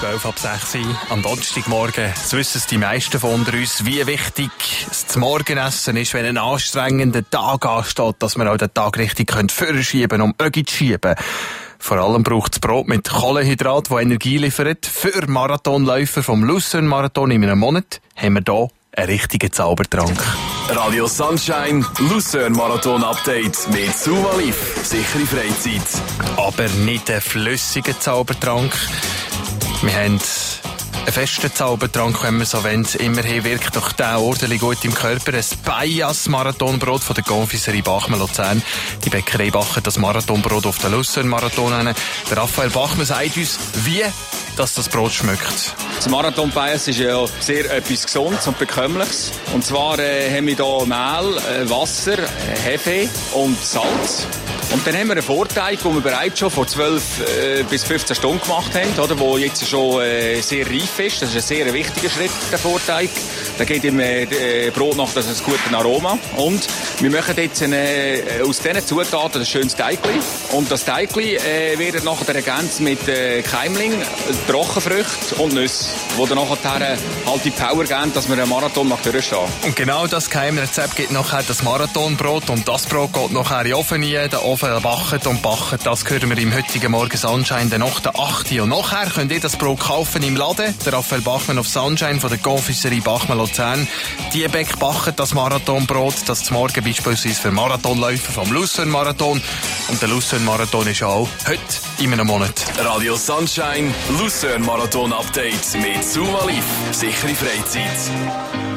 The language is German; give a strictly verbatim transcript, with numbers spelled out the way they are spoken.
zwölf ab sechs am Donnerstagmorgen. So wissen es die meisten von uns, wie wichtig das Morgenessen ist, wenn ein anstrengender Tag ansteht, dass man auch den Tag richtig vorschieben und Ögi zu schieben. Vor allem braucht es Brot mit Kohlenhydrat, das Energie liefert. Für Marathonläufer vom Lucerne-Marathon in einem Monat haben wir hier einen richtigen Zaubertrank. Radio Sunshine, Lucerne Marathon Update mit Suvalif. Sichere Freizeit. Aber nicht einen flüssigen Zaubertrank. Wir haben einen festen Zaubertrank, wenn man so will. Immerhin wirkt doch der ordentlich gut im Körper. Ein Bias-Marathonbrot von der Confiserie Bachmann Luzern. Die Bäckerei backt das Marathonbrot auf den Lucerne-Marathon hin. Der Raphael Bachmann sagt uns, wie dass das Brot schmeckt. Das Marathon Bias ist ja sehr etwas Gesundes und Bekömmliches. Und zwar äh, haben wir hier Mehl, äh, Wasser, äh, Hefe und Salz. Und dann haben wir einen Vorteig, den wir bereits schon vor zwölf äh, bis fünfzehn Stunden gemacht haben, oder, wo jetzt schon äh, sehr reif ist. Das ist ein sehr wichtiger Schritt, der Vorteig. Der gibt im äh, Brot noch das ein gutes Aroma. Und wir machen jetzt eine, äh, aus diesen Zutaten ein schönes Teigli. Und das Teigli äh, wird nachher ergänzt mit äh, Keimling, Trockenfrüchten und Nüsse, die dann nachher halt die Power geben, dass wir einen Marathon durchstehen. Und genau das Geheimrezept gibt nachher das Marathonbrot. Und das Brot geht nachher in den Ofen rein. Der Ofen backt und backt. Das hören wir im heutigen Morgen Sunshine, dann nach der acht. Und nachher könnt ihr das Brot kaufen im Laden. Der Raphael Bachmann auf Sunshine von der Confiserie Bachmann Luzern. Die Bäck backen das Marathonbrot, das zum Morgen beispielsweise für Marathonläufer vom Lucerne-Marathon. Und der Lucerne-Marathon ist auch heute in einem Monat. Radio Sunshine, Lucerne Marathon Update mit Suvalif. Sichere Freizeit.